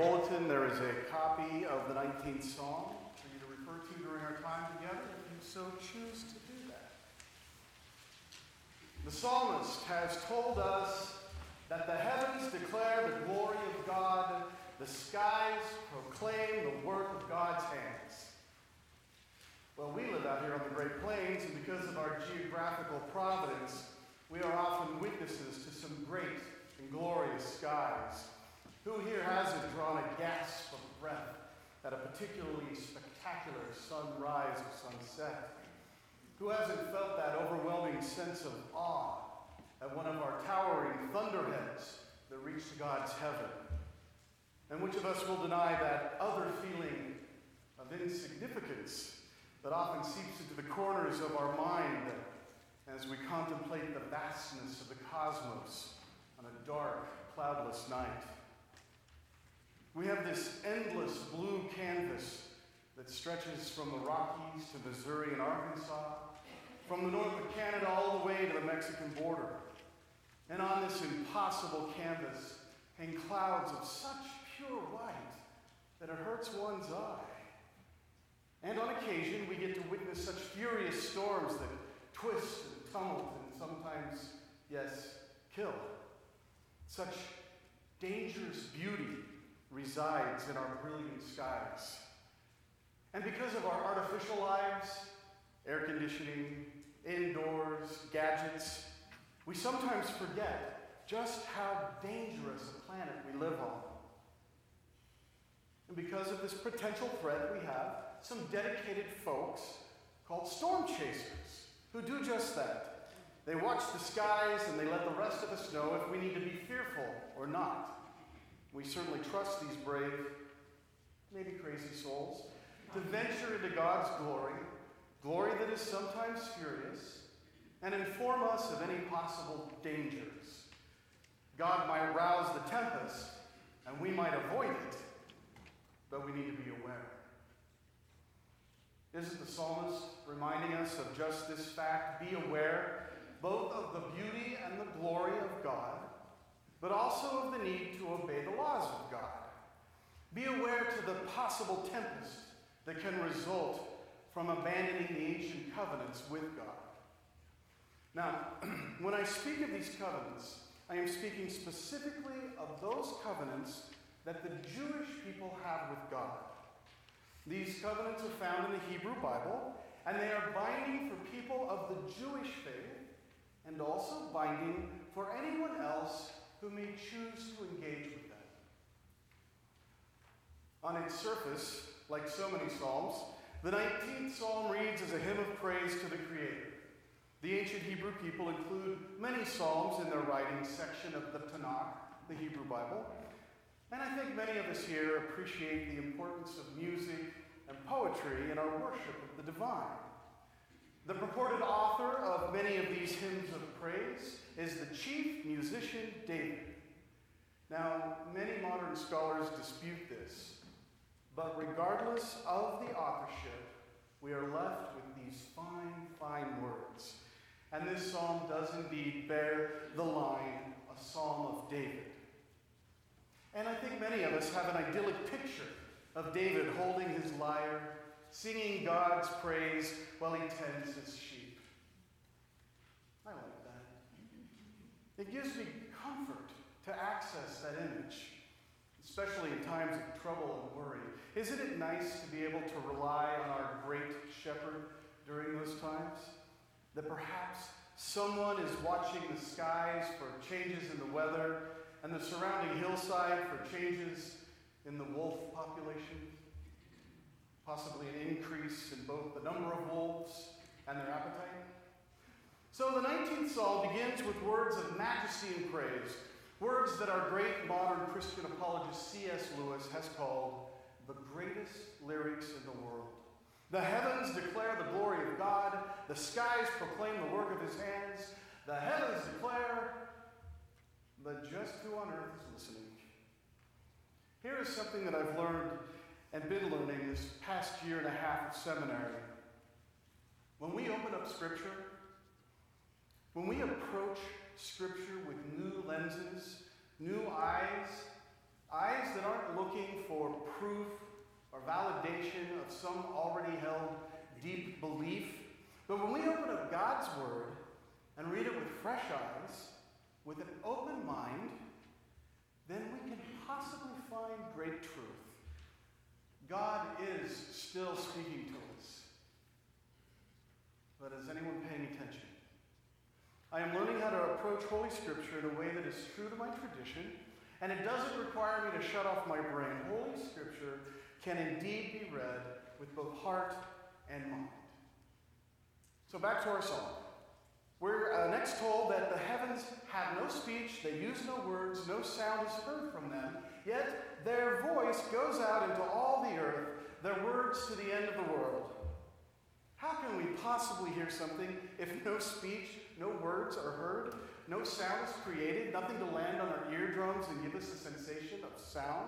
bulletin, there is a copy of the 19th Psalm for you to refer to during our time together, if you so choose to do that. The psalmist has told us that the heavens declare the glory of God, the skies proclaim the work of God's hands. Well, we live out here on the Great Plains, and because of our geographical providence, we are often witnesses to some great and glorious skies. Who here hasn't drawn a gasp of breath at a particularly spectacular sunrise or sunset? Who hasn't felt that overwhelming sense of awe at one of our towering thunderheads that reach to God's heaven? And which of us will deny that other feeling of insignificance that often seeps into the corners of our mind as we contemplate the vastness of the cosmos on a dark, cloudless night? We have this endless blue canvas that stretches from the Rockies to Missouri and Arkansas, from the north of Canada all the way to the Mexican border. And on this impossible canvas hang clouds of such pure white that it hurts one's eye. And on occasion, we get to witness such furious storms that twist and tumult and sometimes, yes, kill. Such dangerous beauty resides in our brilliant skies. And because of our artificial lives, air conditioning, indoors, gadgets, we sometimes forget just how dangerous a planet we live on. And because of this potential threat, we have some dedicated folks called storm chasers who do just that. They watch the skies and they let the rest of us know if we need to be fearful or not. We certainly trust these brave, maybe crazy souls, to venture into God's glory that is sometimes furious, and inform us of any possible dangers. God might rouse the tempest, and we might avoid it, but we need to be aware. Isn't the psalmist reminding us of just this fact? Be aware both of the beauty and the glory of God, but also of the need to obey the laws of God. Be aware to the possible tempest that can result from abandoning the ancient covenants with God. Now, when I speak of these covenants, I am speaking specifically of those covenants that the Jewish people have with God. These covenants are found in the Hebrew Bible, and they are binding for people of the Jewish faith, and also binding for anyone else who may choose to engage with them. On its surface, like so many psalms, the 19th Psalm reads as a hymn of praise to the Creator. The ancient Hebrew people include many psalms in their writing section of the Tanakh, the Hebrew Bible. And I think many of us here appreciate the importance of music and poetry in our worship of the divine. The purported author of many of these hymns of praise is the chief musician David. Now, many modern scholars dispute this, but regardless of the authorship, we are left with these fine, fine words. And this psalm does indeed bear the line, a psalm of David. And I think many of us have an idyllic picture of David holding his lyre, singing God's praise while he tends his sheep. I like that. It gives me comfort to access that image, especially in times of trouble and worry. Isn't it nice to be able to rely on our great shepherd during those times? That perhaps someone is watching the skies for changes in the weather and the surrounding hillside for changes in the wolf population, possibly an increase in both the number of wolves and their appetite. So the 19th Psalm begins with words of majesty and praise, words that our great modern Christian apologist C.S. Lewis has called the greatest lyrics in the world. The heavens declare the glory of God, the skies proclaim the work of his hands, the heavens declare, but just who on earth is listening? Here is something that I've learned and been learning this past year and a half of seminary. When we open up Scripture, when we approach Scripture with new lenses, new eyes, eyes that aren't looking for proof or validation of some already held deep belief. But when we open up God's Word and read it with fresh eyes, with an open mind, then we can possibly find great truth. God is still speaking to us. But is anyone paying attention? I am learning how to approach Holy Scripture in a way that is true to my tradition, and it doesn't require me to shut off my brain. Holy Scripture can indeed be read with both heart and mind. So back to our psalm. We're next told that the heavens have no speech, they use no words, no sound is heard from them, yet their voice goes out into all the earth, their words to the end of the world. How can we possibly hear something if no speech, no words are heard, no sound is created, nothing to land on our eardrums and give us a sensation of sound?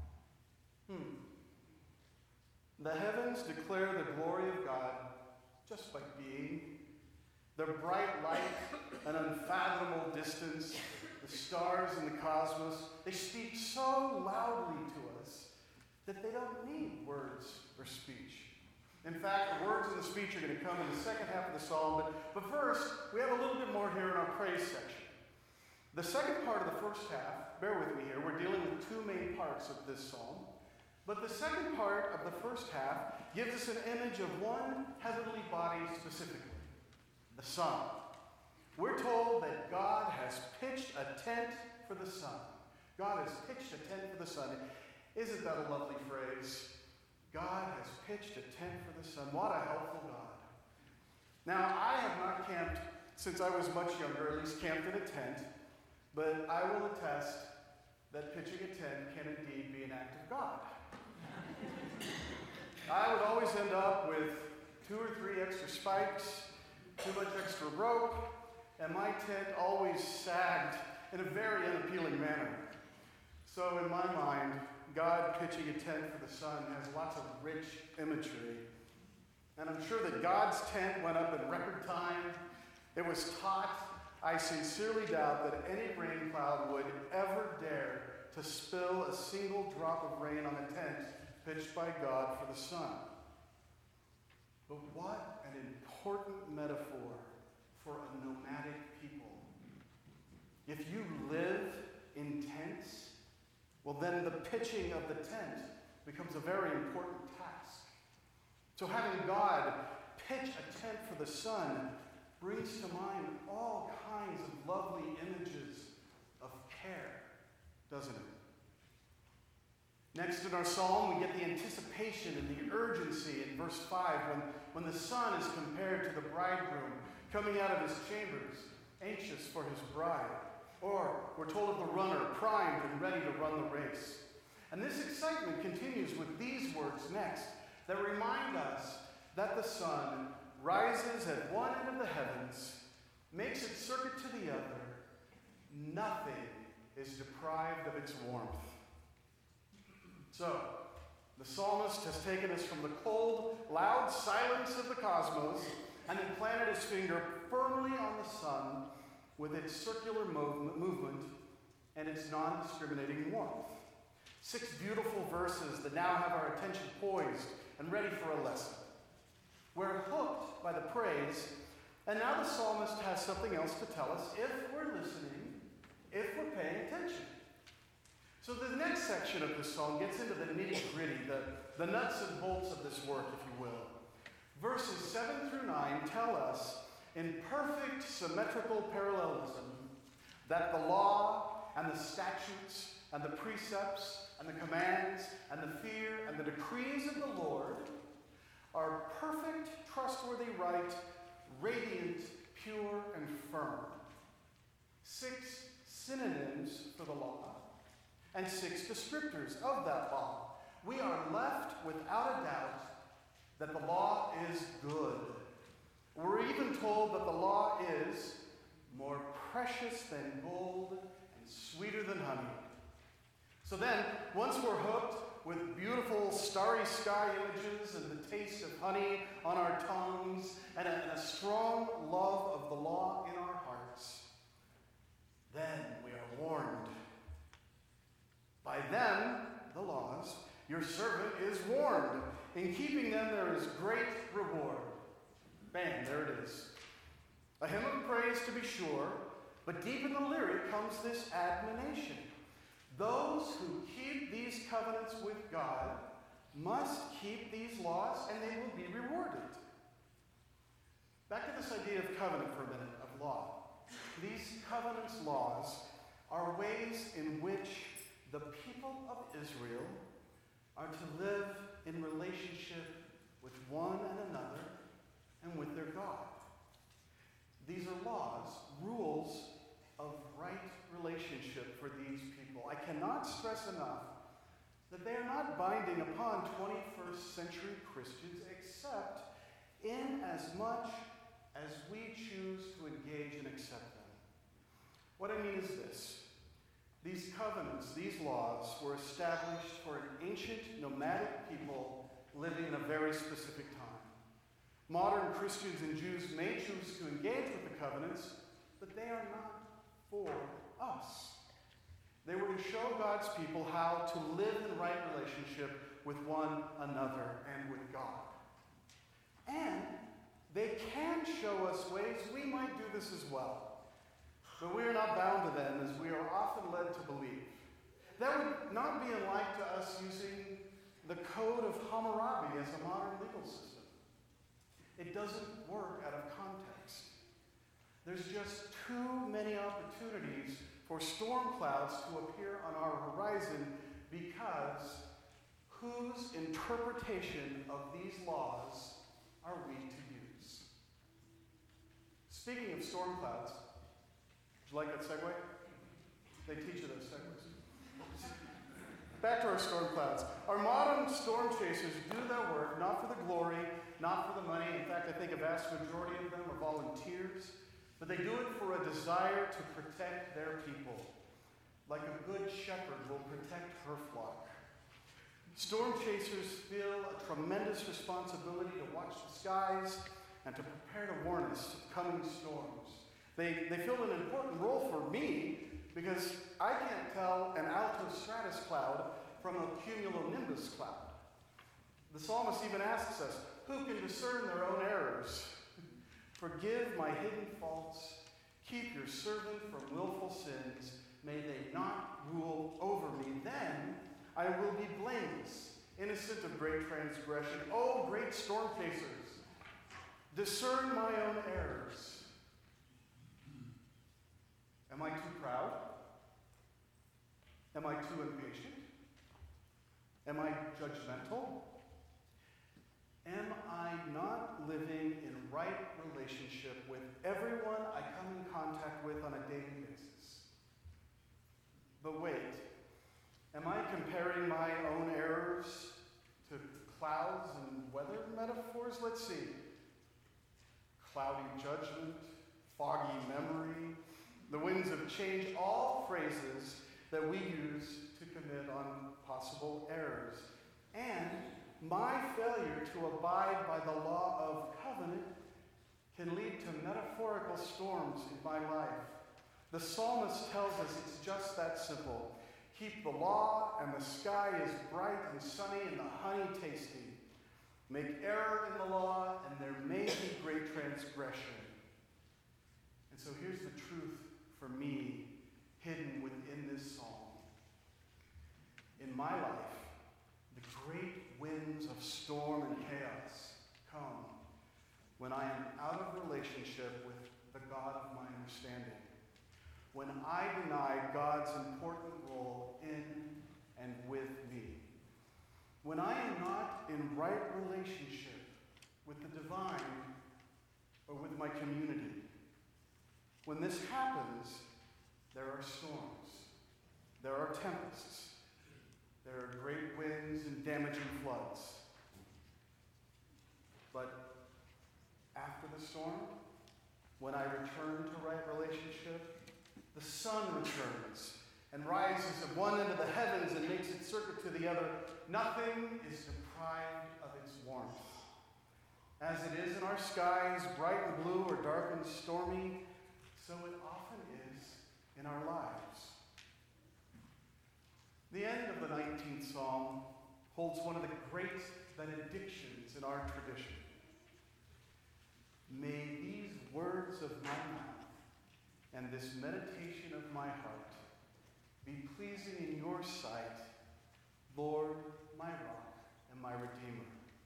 The heavens declare the glory of God just by being. Their bright light and unfathomable distance, the stars in the cosmos, they speak so loudly to us that they don't need words or speech. In fact, the words and the speech are going to come in the second half of the psalm, but first, we have a little bit more here in our praise section. The second part of the first half, bear with me here, we're dealing with two main parts of this psalm, but the second part of the first half gives us an image of one heavenly body specifically. The sun. We're told that God has pitched a tent for the sun. God has pitched a tent for the sun. Isn't that a lovely phrase? God has pitched a tent for the sun. What a helpful God. Now, I have not camped since I was much younger, at least camped in a tent, but I will attest that pitching a tent can indeed be an act of God. I would always end up with 2 or 3 extra spikes, too much extra rope, and my tent always sagged in a very unappealing manner. So in my mind, God pitching a tent for the sun has lots of rich imagery. And I'm sure that God's tent went up in record time. It was taut. I sincerely doubt that any rain cloud would ever dare to spill a single drop of rain on a tent pitched by God for the sun. But what an important metaphor for a nomadic people. If you live in tents, well then the pitching of the tent becomes a very important task. So having God pitch a tent for the sun brings to mind all kinds of lovely images of care, doesn't it? Next in our psalm, we get the anticipation and the urgency in verse 5 when the son is compared to the bridegroom coming out of his chambers, anxious for his bride. Or we're told of the runner primed and ready to run the race. And this excitement continues with these words next that remind us that the sun rises at one end of the heavens, makes its circuit to the other. Nothing is deprived of its warmth. So, the psalmist has taken us from the cold, loud silence of the cosmos and then planted his finger firmly on the sun with its circular movement and its non-discriminating warmth. 6 beautiful verses that now have our attention poised and ready for a lesson. We're hooked by the praise, and now the psalmist has something else to tell us if we're listening, if we're paying attention. So the next section of the psalm gets into the nitty-gritty, the nuts and bolts of this work, if you will. Verses 7 through 9 tell us in perfect symmetrical parallelism that the law and the statutes and the precepts and the commands and the fear and the decrees of the Lord are perfect, trustworthy, right, radiant, pure, and firm. 6 synonyms for the law and 6 descriptors of that law. We are left without a doubt that the law is good. We're even told that the law is more precious than gold and sweeter than honey. So then, once we're hooked with beautiful starry sky images and the taste of honey on our tongues and a strong love of the law in our hearts, then we are warned. By them, is great reward. Bam, there it is. A hymn of praise, to be sure, but deep in the lyric comes this admonition. Those who keep these covenants with God must keep these laws, and they will be rewarded. Back to this idea of covenant for a minute, of law. These covenants laws are ways in which the people of Israel are to live in relationship with one and another and with their God. These are laws, rules of right relationship for these people. I cannot stress enough that they are not binding upon 21st century Christians except in as much as we choose to engage and accept them. What I mean is this. These covenants, these laws, were established for an ancient nomadic people living in a very specific time. Modern Christians and Jews may choose to engage with the covenants, but they are not for us. They were to show God's people how to live in right relationship with one another and with God. And they can show us ways we might do this as well. But we are not bound to them, as we are often led to believe. That would not be unlike to us using the Code of Hammurabi as a modern legal system. It doesn't work out of context. There's just too many opportunities for storm clouds to appear on our horizon because whose interpretation of these laws are we to use? Speaking of storm clouds, would you like that segue? They teach you those segues. Back to our storm clouds. Our modern storm chasers do their work not for the glory, not for the money. In fact, I think a vast majority of them are volunteers. But they do it for a desire to protect their people, like a good shepherd will protect her flock. Storm chasers feel a tremendous responsibility to watch the skies and to prepare to warn us of coming storms. They fill an important role for me because I can't tell an altostratus cloud from a cumulonimbus cloud. The psalmist even asks us, who can discern their own errors? Forgive my hidden faults. Keep your servant from willful sins. May they not rule over me. Then I will be blameless, innocent of great transgression. Oh, great storm chasers, discern my own errors. Am I too proud? Am I too impatient? Am I judgmental? Am I not living in right relationship with everyone I come in contact with on a daily basis? But wait, am I comparing my own errors to clouds and weather metaphors? Let's see. Cloudy judgment, foggy memory, the winds of change, all phrases that we use to commit on possible errors. And my failure to abide by the law of covenant can lead to metaphorical storms in my life. The psalmist tells us it's just that simple. Keep the law, and the sky is bright and sunny, and the honey tasty. Make error in the law, and there may be great transgression. And so here's the truth for me, hidden within this psalm. In my life, the great winds of storm and chaos come when I am out of relationship with the God of my understanding. When I deny God's important role in and with me. When I am not in right relationship with the divine or with my community. When this happens, there are storms. There are tempests. There are great winds and damaging floods. But after the storm, when I return to right relationship, the sun returns and rises at one end of the heavens and makes its circuit to the other. Nothing is deprived of its warmth. As it is in our skies, bright and blue or dark and stormy, so it often is in our lives. The end of the 19th Psalm holds one of the great benedictions in our tradition. May these words of my mouth and this meditation of my heart be pleasing in your sight, Lord, my rock and my redeemer.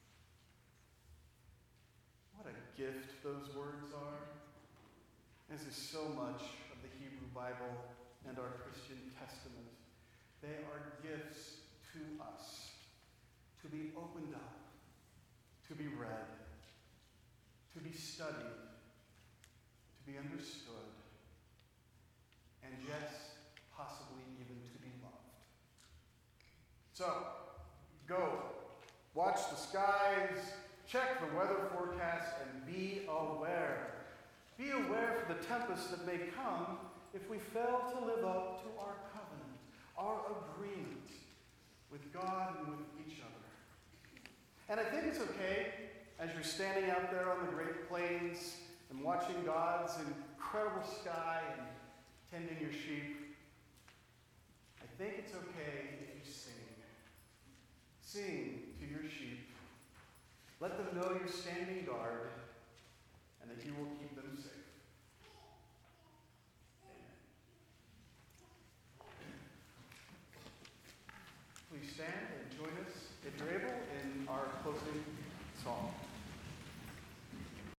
What a gift those words are. This is so much of the Hebrew Bible and our Christian Testament. They are gifts to us to be opened up, to be read, to be studied, to be understood, and yes, possibly even to be loved. So, go, watch the skies, check the weather forecast, and be aware. Be aware for the tempest that may come if we fail to live up to our covenant, our agreement with God and with each other. And I think it's okay, as you're standing out there on the Great Plains and watching God's incredible sky and tending your sheep, I think it's okay if you sing. Sing to your sheep. Let them know you're standing guard and that you will